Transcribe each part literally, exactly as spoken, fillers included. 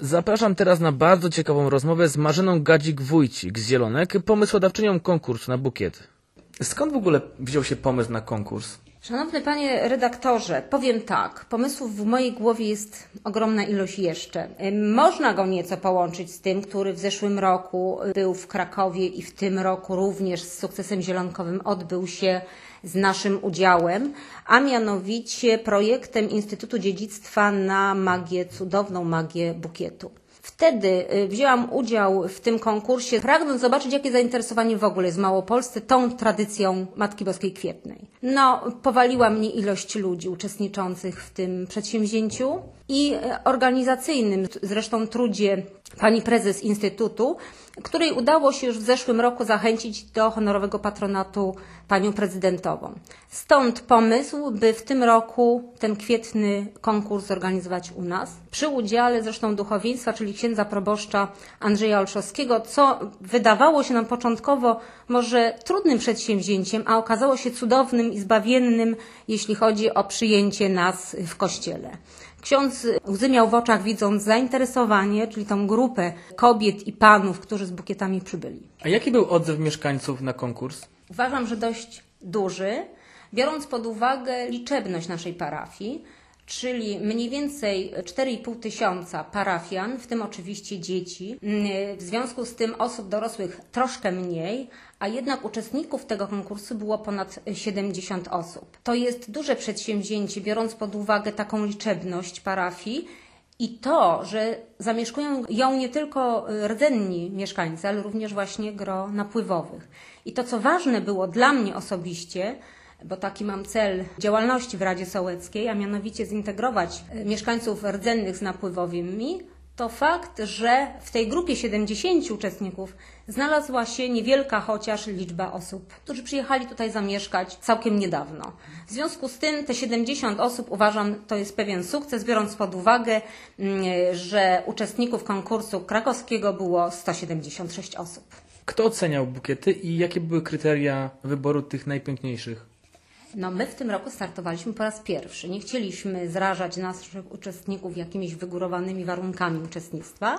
Zapraszam teraz na bardzo ciekawą rozmowę z Marzeną Gadzik-Wójcik z Zielonek, pomysłodawczynią konkursu na bukiety. Skąd w ogóle wziął się pomysł na konkurs? Szanowny panie redaktorze, powiem tak, pomysłów w mojej głowie jest ogromna ilość jeszcze. Można go nieco połączyć z tym, który w zeszłym roku był w Krakowie i w tym roku również z sukcesem zielonkowym odbył się z naszym udziałem, a mianowicie projektem Instytutu Dziedzictwa na magię, cudowną magię bukietu. Wtedy wzięłam udział w tym konkursie, pragnąc zobaczyć, jakie zainteresowanie w ogóle jest w Małopolsce tą tradycją Matki Boskiej Kwietnej. No, powaliła mnie ilość ludzi uczestniczących w tym przedsięwzięciu i organizacyjnym, zresztą trudzie pani prezes Instytutu, której udało się już w zeszłym roku zachęcić do honorowego patronatu panią prezydentową. Stąd pomysł, by w tym roku ten kwietny konkurs zorganizować u nas, przy udziale zresztą duchowieństwa, czyli księdza proboszcza Andrzeja Olszowskiego, co wydawało się nam początkowo może trudnym przedsięwzięciem, a okazało się cudownym i zbawiennym, jeśli chodzi o przyjęcie nas w kościele. Ksiądz łzy miał w oczach, widząc zainteresowanie, czyli tą grupę kobiet i panów, którzy z bukietami przybyli. A jaki był odzew mieszkańców na konkurs? Uważam, że dość duży, biorąc pod uwagę liczebność naszej parafii, czyli mniej więcej cztery i pół tysiąca parafian, w tym oczywiście dzieci. W związku z tym osób dorosłych troszkę mniej, a jednak uczestników tego konkursu było ponad siedemdziesiąt osób. To jest duże przedsięwzięcie, biorąc pod uwagę taką liczebność parafii i to, że zamieszkują ją nie tylko rdzenni mieszkańcy, ale również właśnie gro napływowych. I to, co ważne było dla mnie osobiście, bo taki mam cel działalności w Radzie Sołeckiej, a mianowicie zintegrować mieszkańców rdzennych z napływowymi, to fakt, że w tej grupie siedemdziesięciu uczestników znalazła się niewielka chociaż liczba osób, którzy przyjechali tutaj zamieszkać całkiem niedawno. W związku z tym te siedemdziesiąt osób, uważam, to jest pewien sukces, biorąc pod uwagę, że uczestników konkursu krakowskiego było sto siedemdziesiąt sześć osób. Kto oceniał bukiety i jakie były kryteria wyboru tych najpiękniejszych? No my w tym roku startowaliśmy po raz pierwszy. Nie chcieliśmy zrażać naszych uczestników jakimiś wygórowanymi warunkami uczestnictwa.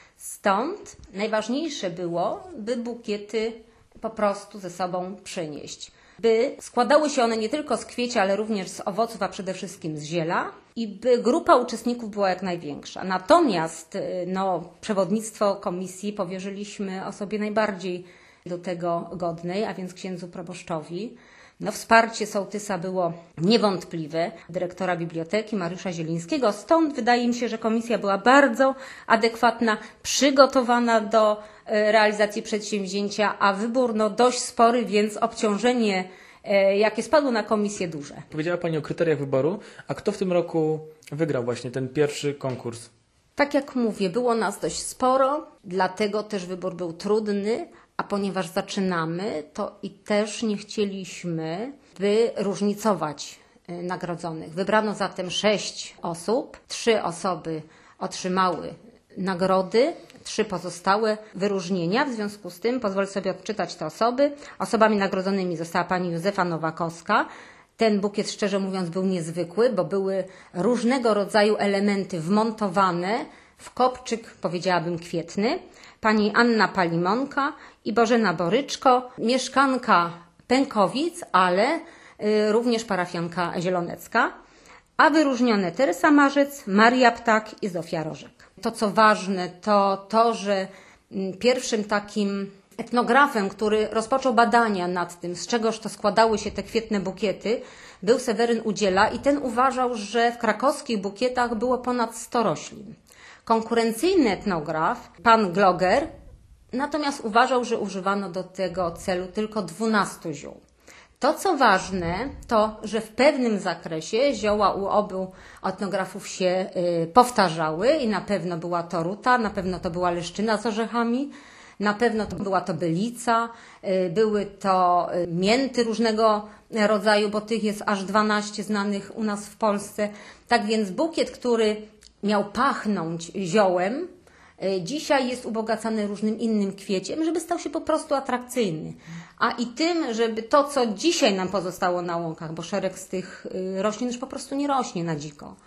Stąd najważniejsze było, by bukiety po prostu ze sobą przynieść. By składały się one nie tylko z kwieci, ale również z owoców, a przede wszystkim z ziela i by grupa uczestników była jak największa. Natomiast no, przewodnictwo komisji powierzyliśmy osobie najbardziej do tego godnej, a więc księdzu proboszczowi. No, wsparcie sołtysa było niewątpliwe, dyrektora biblioteki Mariusza Zielińskiego, stąd wydaje mi się, że komisja była bardzo adekwatna, przygotowana do realizacji przedsięwzięcia, a wybór no, dość spory, więc obciążenie, jakie spadło na komisję, duże. Powiedziała Pani o kryteriach wyboru, a kto w tym roku wygrał właśnie ten pierwszy konkurs? Tak jak mówię, było nas dość sporo, dlatego też wybór był trudny. A ponieważ zaczynamy, to i też nie chcieliśmy, by różnicować nagrodzonych. Wybrano zatem sześć osób, trzy osoby otrzymały nagrody, trzy pozostałe wyróżnienia. W związku z tym pozwolę sobie odczytać te osoby. Osobami nagrodzonymi została pani Józefa Nowakowska. Ten bukiet, szczerze mówiąc, był niezwykły, bo były różnego rodzaju elementy wmontowane w kopczyk, powiedziałabym, kwietny. Pani Anna Palimonka i Bożena Boryczko, mieszkanka Pękowic, ale y, również parafianka zielonecka, a wyróżnione Teresa Marzec, Maria Ptak i Zofia Rożek. To, co ważne, to to, że y, pierwszym takim etnografem, który rozpoczął badania nad tym, z czegoż to składały się te kwietne bukiety, był Seweryn Udziela i ten uważał, że w krakowskich bukietach było ponad sto roślin. Konkurencyjny etnograf, pan Gloger, natomiast uważał, że używano do tego celu tylko dwunastu ziół. To, co ważne, to, że w pewnym zakresie zioła u obu etnografów się y, powtarzały i na pewno była to ruta, na pewno to była leszczyna z orzechami, na pewno to była to bylica, y, były to y, mięty różnego rodzaju, bo tych jest aż dwanaście znanych u nas w Polsce. Tak więc bukiet, który miał pachnąć ziołem, dzisiaj jest ubogacany różnym innym kwieciem, żeby stał się po prostu atrakcyjny. A i tym, żeby to, co dzisiaj nam pozostało na łąkach, bo szereg z tych roślin już po prostu nie rośnie na dziko.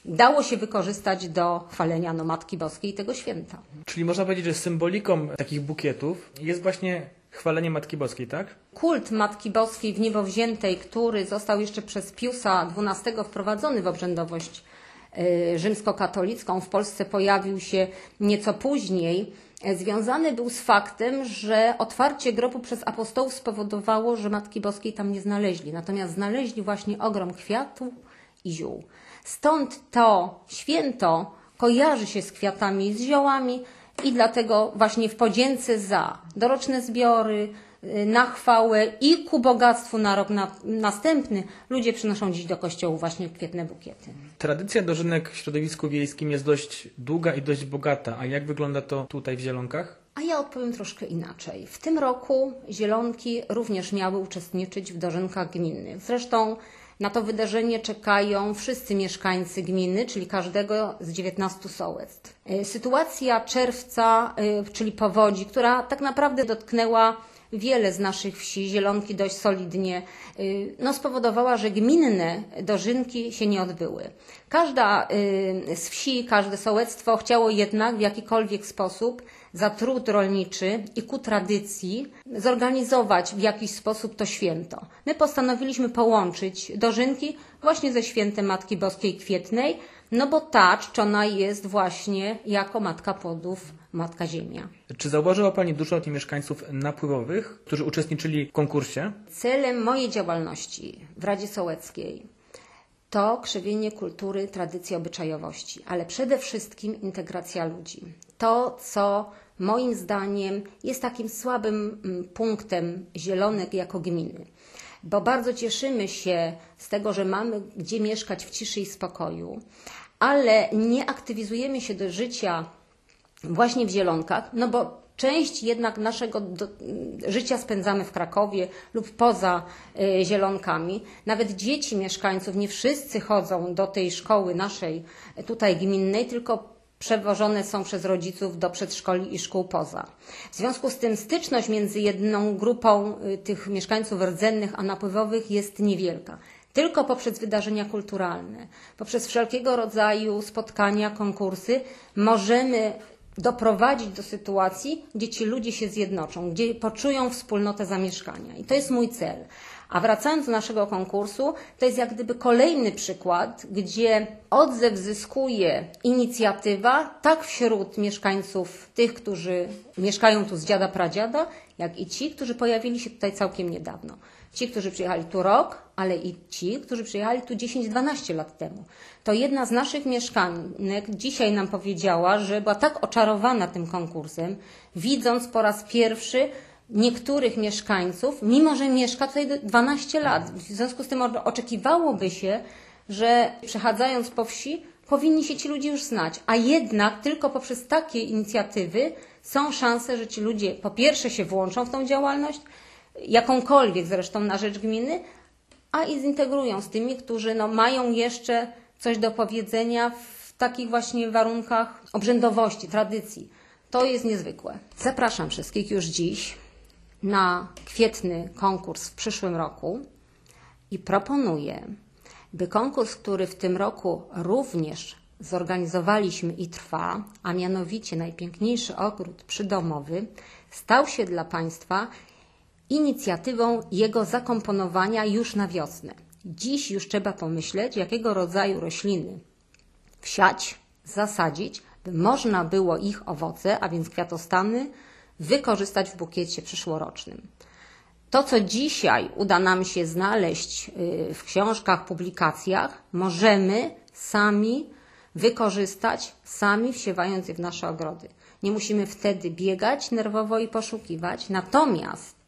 dało się wykorzystać do chwalenia no, Matki Boskiej tego święta. Czyli można powiedzieć, że symboliką takich bukietów jest właśnie chwalenie Matki Boskiej, tak? Kult Matki Boskiej w niebo wziętej, który został jeszcze przez Piusa dwunastego wprowadzony w obrzędowość y, rzymskokatolicką, w Polsce pojawił się nieco później, y, związany był z faktem, że otwarcie grobu przez apostołów spowodowało, że Matki Boskiej tam nie znaleźli. Natomiast znaleźli właśnie ogrom kwiatów i ziół. Stąd to święto kojarzy się z kwiatami i z ziołami i dlatego właśnie w podzięce za doroczne zbiory, na chwałę i ku bogactwu na rok na, następny ludzie przynoszą dziś do kościołu właśnie kwietne bukiety. Tradycja dożynek w środowisku wiejskim jest dość długa i dość bogata. A jak wygląda to tutaj w Zielonkach? A ja odpowiem troszkę inaczej. W tym roku Zielonki również miały uczestniczyć w dożynkach gminnych. Zresztą na to wydarzenie czekają wszyscy mieszkańcy gminy, czyli każdego z dziewiętnastu sołectw. Sytuacja czerwca, czyli powodzi, która tak naprawdę dotknęła wiele z naszych wsi, Zielonki dość solidnie, no spowodowała, że gminne dożynki się nie odbyły. Każda z wsi, każde sołectwo chciało jednak w jakikolwiek sposób za trud rolniczy i ku tradycji zorganizować w jakiś sposób to święto. My postanowiliśmy połączyć dożynki właśnie ze świętem Matki Boskiej Kwietnej, no bo ta czczona jest właśnie jako Matka Płodów, Matka Ziemia. Czy zauważyła Pani dużo tych mieszkańców napływowych, którzy uczestniczyli w konkursie? Celem mojej działalności w Radzie Sołeckiej to krzewienie kultury, tradycji, obyczajowości, ale przede wszystkim integracja ludzi. To, co moim zdaniem jest takim słabym punktem Zielonek jako gminy. Bo bardzo cieszymy się z tego, że mamy gdzie mieszkać w ciszy i spokoju, ale nie aktywizujemy się do życia właśnie w Zielonkach, no bo część jednak naszego do, życia spędzamy w Krakowie lub poza y, Zielonkami. Nawet dzieci mieszkańców, nie wszyscy chodzą do tej szkoły naszej tutaj gminnej, tylko przewożone są przez rodziców do przedszkoli i szkół poza. W związku z tym styczność między jedną grupą y, tych mieszkańców rdzennych a napływowych jest niewielka. Tylko poprzez wydarzenia kulturalne, poprzez wszelkiego rodzaju spotkania, konkursy możemy doprowadzić do sytuacji, gdzie ci ludzie się zjednoczą, gdzie poczują wspólnotę zamieszkania. I to jest mój cel. A wracając do naszego konkursu, to jest jak gdyby kolejny przykład, gdzie odzew zyskuje inicjatywa, tak wśród mieszkańców, tych, którzy mieszkają tu z dziada, pradziada, jak i ci, którzy pojawili się tutaj całkiem niedawno. Ci, którzy przyjechali tu rok, ale i ci, którzy przyjechali tu dziesięć dwanaście lat temu. To jedna z naszych mieszkanek dzisiaj nam powiedziała, że była tak oczarowana tym konkursem, widząc po raz pierwszy niektórych mieszkańców, mimo że mieszka tutaj dwanaście lat. W związku z tym oczekiwałoby się, że przechadzając po wsi, powinni się ci ludzie już znać. A jednak tylko poprzez takie inicjatywy są szanse, że ci ludzie po pierwsze się włączą w tą działalność, jakąkolwiek zresztą na rzecz gminy, a i zintegrują z tymi, którzy no, mają jeszcze coś do powiedzenia w takich właśnie warunkach obrzędowości, tradycji. To jest niezwykłe. Zapraszam wszystkich już dziś na kwietny konkurs w przyszłym roku i proponuję, by konkurs, który w tym roku również zorganizowaliśmy i trwa, a mianowicie najpiękniejszy ogród przydomowy, stał się dla Państwa inicjatywą jego zakomponowania już na wiosnę. Dziś już trzeba pomyśleć, jakiego rodzaju rośliny wsiać, zasadzić, by można było ich owoce, a więc kwiatostany, wykorzystać w bukiecie przyszłorocznym. To, co dzisiaj uda nam się znaleźć w książkach, publikacjach, możemy sami wykorzystać, sami wsiewając je w nasze ogrody. Nie musimy wtedy biegać nerwowo i poszukiwać, natomiast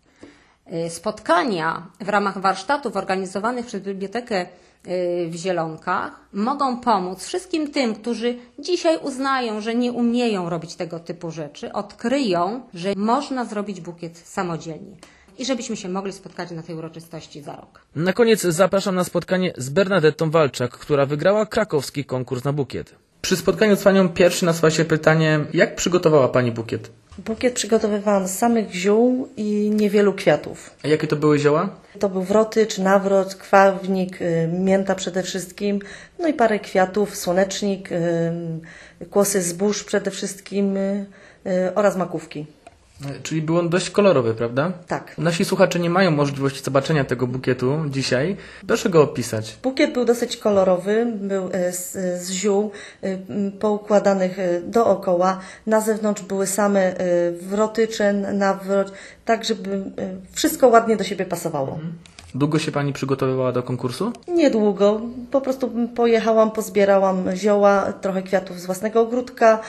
spotkania w ramach warsztatów organizowanych przez Bibliotekę w Zielonkach mogą pomóc wszystkim tym, którzy dzisiaj uznają, że nie umieją robić tego typu rzeczy, odkryją, że można zrobić bukiet samodzielnie i żebyśmy się mogli spotkać na tej uroczystości za rok. Na koniec zapraszam na spotkanie z Bernadettą Walczak, która wygrała krakowski konkurs na bukiet. Przy spotkaniu z Panią pierwszy nasuwa się pytanie, jak przygotowała Pani bukiet? Bukiet przygotowywałam z samych ziół i niewielu kwiatów. A jakie to były zioła? To był wrotycz, nawrot, kwawnik, y, mięta przede wszystkim, no i parę kwiatów, słonecznik, y, kłosy zbóż przede wszystkim y, y, oraz makówki. Czyli był on dość kolorowy, prawda? Tak. Nasi słuchacze nie mają możliwości zobaczenia tego bukietu dzisiaj. Proszę go opisać. Bukiet był dosyć kolorowy, był y, z, z ziół y, m, poukładanych y, dookoła. Na zewnątrz były same y, wrotycze, nawrot, tak żeby y, wszystko ładnie do siebie pasowało. Długo się Pani przygotowywała do konkursu? Niedługo, po prostu pojechałam, pozbierałam zioła, trochę kwiatów z własnego ogródka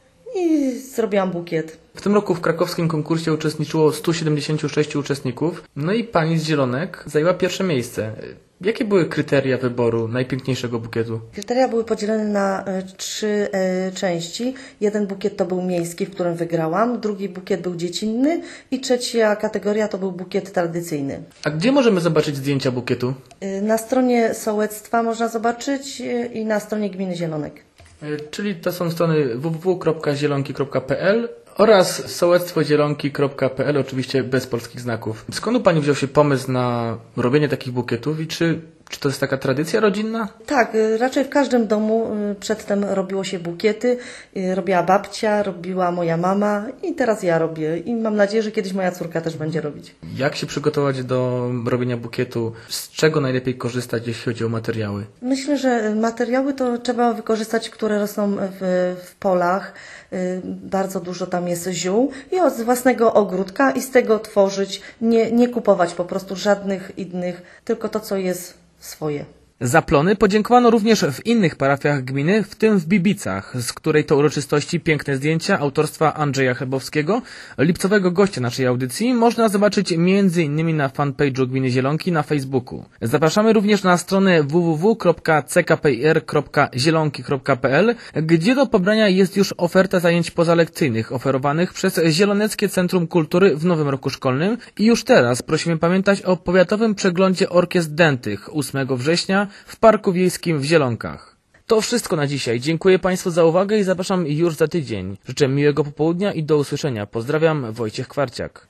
i zrobiłam bukiet. W tym roku w krakowskim konkursie uczestniczyło stu siedemdziesięciu sześciu uczestników, no i Pani z Zielonek zajęła pierwsze miejsce. Jakie były kryteria wyboru najpiękniejszego bukietu? Kryteria były podzielone na e, trzy e, części. Jeden bukiet to był miejski, w którym wygrałam, drugi bukiet był dziecinny i trzecia kategoria to był bukiet tradycyjny. A gdzie możemy zobaczyć zdjęcia bukietu? E, Na stronie sołectwa można zobaczyć e, i na stronie gminy Zielonek. E, Czyli to są strony w w w kropka zielonki kropka p l oraz sołectwozielonki kropka p l, oczywiście bez polskich znaków. Skąd u Pani wziął się pomysł na robienie takich bukietów i czy, czy to jest taka tradycja rodzinna? Tak, y, raczej w każdym domu y, przedtem robiło się bukiety. y, Robiła babcia, robiła moja mama i teraz ja robię. I mam nadzieję, że kiedyś moja córka też będzie robić. Jak się przygotować do robienia bukietu? Z czego najlepiej korzystać, jeśli chodzi o materiały? Myślę, że materiały to trzeba wykorzystać, które rosną w, w polach. Y, Bardzo dużo tam jest ziół i od z własnego ogródka i z tego tworzyć, nie, nie kupować po prostu żadnych innych, tylko to, co jest swoje. Za plony podziękowano również w innych parafiach gminy, w tym w Bibicach, z której to uroczystości piękne zdjęcia autorstwa Andrzeja Chlebowskiego, lipcowego gościa naszej audycji, można zobaczyć między innymi na fanpage'u Gminy Zielonki na Facebooku. Zapraszamy również na stronę w w w kropka c k p i r kropka zielonki kropka p l, gdzie do pobrania jest już oferta zajęć pozalekcyjnych oferowanych przez Zieloneckie Centrum Kultury w nowym roku szkolnym i już teraz prosimy pamiętać o powiatowym przeglądzie orkiestr dętych ósmego września w Parku Wiejskim w Zielonkach. To wszystko na dzisiaj. Dziękuję Państwu za uwagę i zapraszam już za tydzień. Życzę miłego popołudnia i do usłyszenia. Pozdrawiam, Wojciech Kwarciak.